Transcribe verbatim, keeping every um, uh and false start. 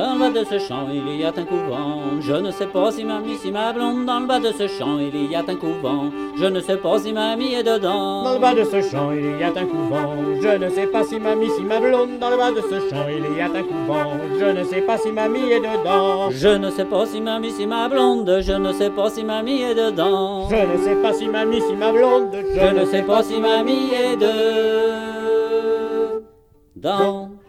Dans le bas de ce champ, il y a un couvent. Je ne sais pas si mamie, si ma blonde. Dans le bas de ce champ, il y a un couvent. Je ne sais pas si mamie est dedans. Dans le bas de ce champ, il y a un couvent. Je ne sais pas si mamie, si ma blonde. Dans le bas de ce champ, il y a un couvent. Je ne sais pas si mamie est dedans. Je ne sais pas si mamie, si ma blonde. Je ne sais pas si mamie est dedans. Je ne sais pas si mamie, si ma blonde. Je ne sais pas si mamie est dedans.